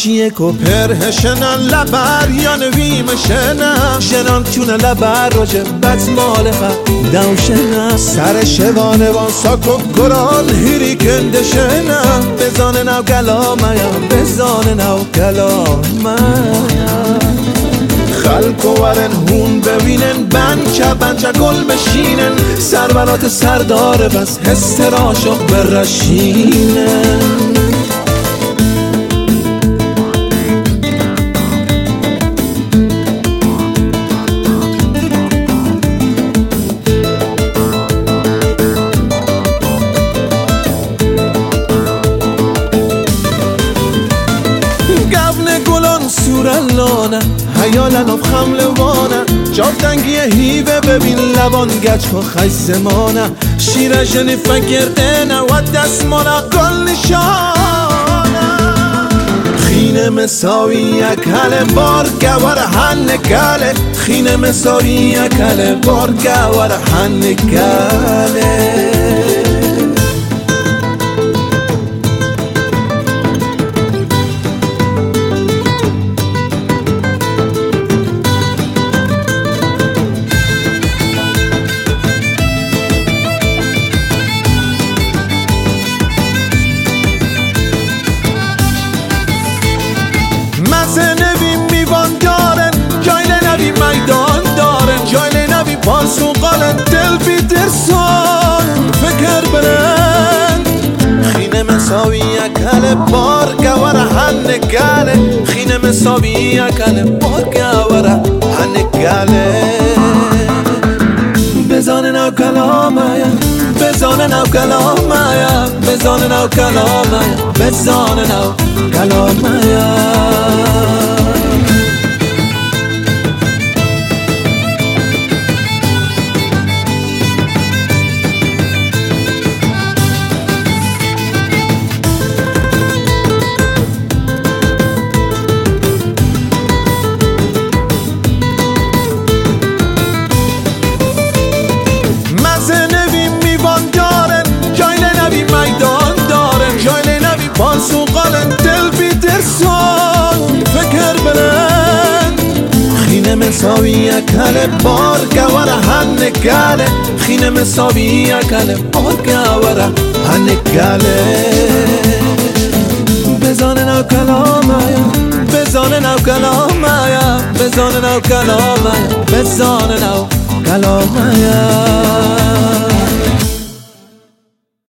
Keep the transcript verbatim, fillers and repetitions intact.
چیه کو پرهشنن لبر یا نویمشنن شنان چونه لبر راجه بد مال خب دوشنن سر شوانه وان ساکو گران هیری کندشنن بزانه نو گلامایم بزانه نو گلامایم خلق و ورن هون ببینن بنچه بنچه گل بشینن سرورات سرداره بس حس راشق برشینن سورلانه حیالن و خملوانه جافتنگی هیوه ببین لبان گچ و خیزمانه شیر جنی فکردنه و دستمانه گل نشانه خینه مساوی یک هل بار گوار هنگله خینه مساوی یک هل بار گوار هنگله مزه نوی میوان دارن جای نوی میدان دارن جای نوی پاسو قالن دل بی درسان فکر برن خینه مساوی اکل بار گواره هنگله خینه مساوی اکل بار گواره هنگله بزانه نو کلامایم بزانه نو کلامایم بزانه نو کلامایم بزانه نو کلامایم پاسو قالن دل بی درسان فکر برن خینه مساوی اکل بار گواره هنگله خینه مساوی اکل بار گواره هنگله بزانه نو کلامایم بزانه نو کلامایم بزانه نو کلامایم بزانه نو کلامایم